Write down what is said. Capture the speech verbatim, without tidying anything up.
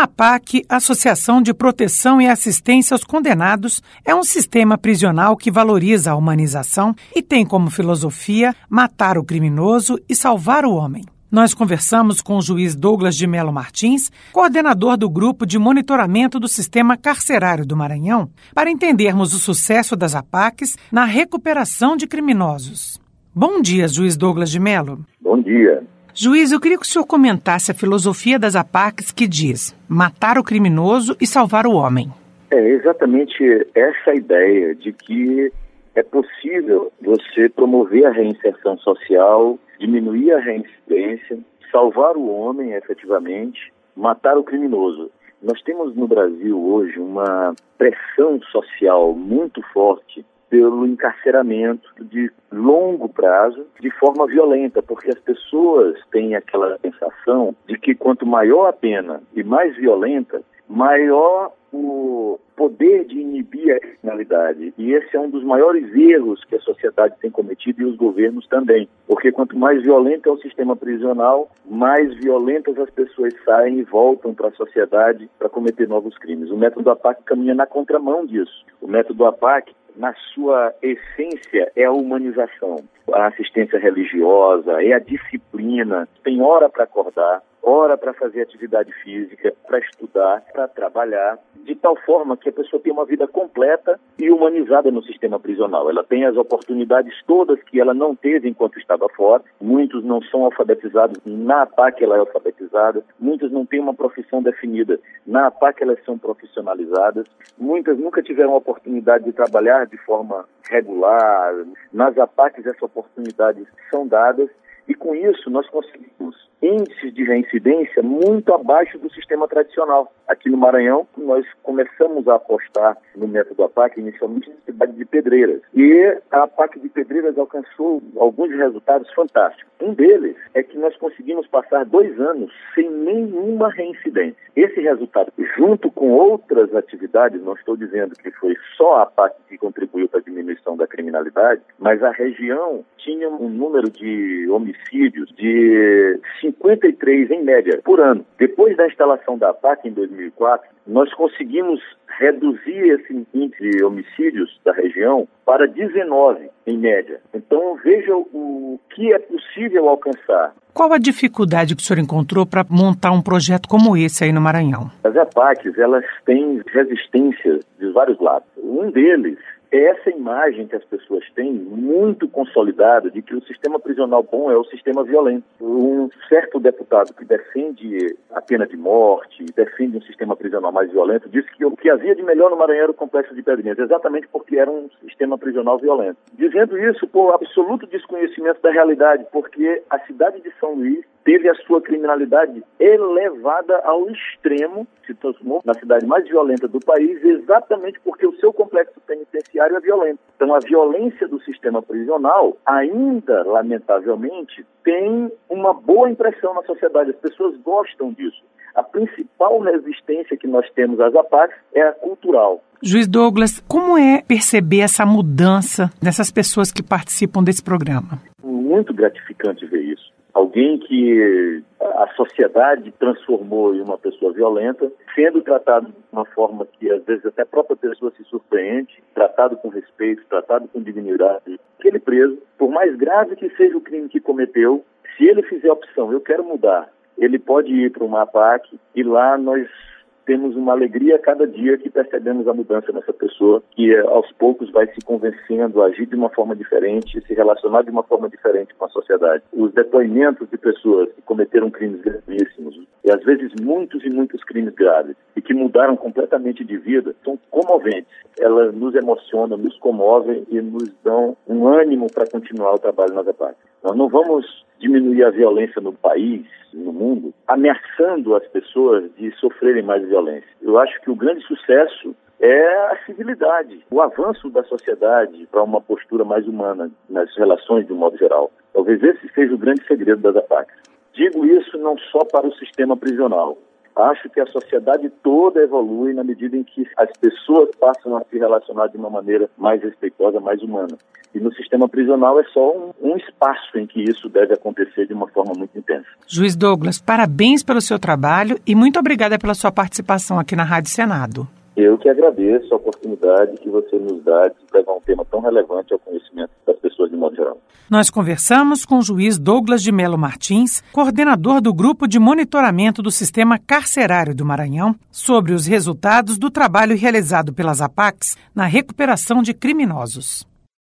A APAC, Associação de Proteção e Assistência aos Condenados, é um sistema prisional que valoriza a humanização e tem como filosofia matar o criminoso e salvar o homem. Nós conversamos com o juiz Douglas de Melo Martins, coordenador do Grupo de Monitoramento do Sistema Carcerário do Maranhão, para entendermos o sucesso das APACs na recuperação de criminosos. Bom dia, juiz Douglas de Melo. Bom dia. Juiz, eu queria que o senhor comentasse a filosofia das APACs que diz matar o criminoso e salvar o homem. É exatamente essa ideia de que é possível você promover a reinserção social, diminuir a reincidência, salvar o homem efetivamente, matar o criminoso. Nós temos no Brasil hoje uma pressão social muito forte pelo encarceramento de longo prazo, de forma violenta, porque as pessoas têm aquela sensação de que quanto maior a pena e mais violenta, maior o poder de inibir a criminalidade. E esse é um dos maiores erros que a sociedade tem cometido e os governos também. Porque quanto mais violento é o sistema prisional, mais violentas as pessoas saem e voltam para a sociedade para cometer novos crimes. O método APAC caminha na contramão disso. O método APAC, na sua essência, é a humanização, a assistência religiosa, é a disciplina. Tem hora para acordar, hora para fazer atividade física, para estudar, para trabalhar, de tal forma que a pessoa tem uma vida completa e humanizada no sistema prisional. Ela tem as oportunidades todas que ela não teve enquanto estava fora. Muitos não são alfabetizados, na APAC ela é alfabetizada. Muitos não têm uma profissão definida, na APAC elas são profissionalizadas. Muitas nunca tiveram a oportunidade de trabalhar de forma regular. Nas APACs essas oportunidades são dadas. E com isso nós conseguimos índices de reincidência muito abaixo do sistema tradicional. Aqui no Maranhão, nós começamos a apostar no método APAC, inicialmente na cidade de Pedreiras. E a APAC de Pedreiras alcançou alguns resultados fantásticos. Um deles é que nós conseguimos passar dois anos sem nenhuma reincidência. Esse resultado, junto com outras atividades, não estou dizendo que foi só a APAC que contribuiu para a diminuição da criminalidade, mas a região tinha um número de homicídios de cinquenta e três em média por ano. Depois da instalação da APAC em dois mil e quatro, nós conseguimos reduzir esse índice de homicídios da região para dezenove em média. Então veja o que é possível alcançar. Qual a dificuldade que o senhor encontrou para montar um projeto como esse aí no Maranhão? As APACs, elas têm resistência de vários lados. Um deles é essa imagem que as pessoas têm, muito consolidada, de que o sistema prisional bom é o sistema violento. Um certo deputado que defende a pena de morte, defende um sistema prisional mais violento, disse que o que havia de melhor no Maranhão era o Complexo de Pedrinhas, exatamente porque era um sistema prisional violento. Dizendo isso por absoluto desconhecimento da realidade, porque a cidade de São Luís teve a sua criminalidade elevada ao extremo, se transformou na cidade mais violenta do país, exatamente porque o seu complexo penitenciário é violento. Então a violência do sistema prisional ainda, lamentavelmente, tem uma boa impressão na sociedade. As pessoas gostam disso. A principal resistência que nós temos às APACs é a cultural. Juiz Douglas, como é perceber essa mudança dessas pessoas que participam desse programa? Muito gratificante ver isso. Alguém que a sociedade transformou em uma pessoa violenta, sendo tratado de uma forma que às vezes até a própria pessoa se surpreende, tratado com respeito, tratado com dignidade. Aquele preso, por mais grave que seja o crime que cometeu, se ele fizer a opção, eu quero mudar, ele pode ir para uma APAC e lá nós temos uma alegria a cada dia que percebemos a mudança nessa pessoa, que aos poucos vai se convencendo a agir de uma forma diferente, se relacionar de uma forma diferente com a sociedade. Os depoimentos de pessoas que cometeram crimes gravíssimos, e às vezes muitos e muitos crimes graves, e que mudaram completamente de vida, são comoventes. Elas nos emocionam, nos comovem e nos dão um ânimo para continuar o trabalho nas APACs. Nós não vamos diminuir a violência no país, no mundo, ameaçando as pessoas de sofrerem mais violência. Eu acho que o grande sucesso é a civilidade, o avanço da sociedade para uma postura mais humana nas relações de um modo geral. Talvez esse seja o grande segredo das APACs. Digo isso não só para o sistema prisional, Acho que a sociedade toda evolui na medida em que as pessoas passam a se relacionar de uma maneira mais respeitosa, mais humana. E no sistema prisional é só um, um espaço em que isso deve acontecer de uma forma muito intensa. Juiz Douglas, parabéns pelo seu trabalho e muito obrigada pela sua participação aqui na Rádio Senado. Eu que agradeço a oportunidade que você nos dá de levar um tema tão relevante ao conhecimento das pessoas de modo geral. Nós conversamos com o juiz Douglas de Melo Martins, coordenador do Grupo de Monitoramento do Sistema Carcerário do Maranhão, sobre os resultados do trabalho realizado pelas APACs na recuperação de criminosos.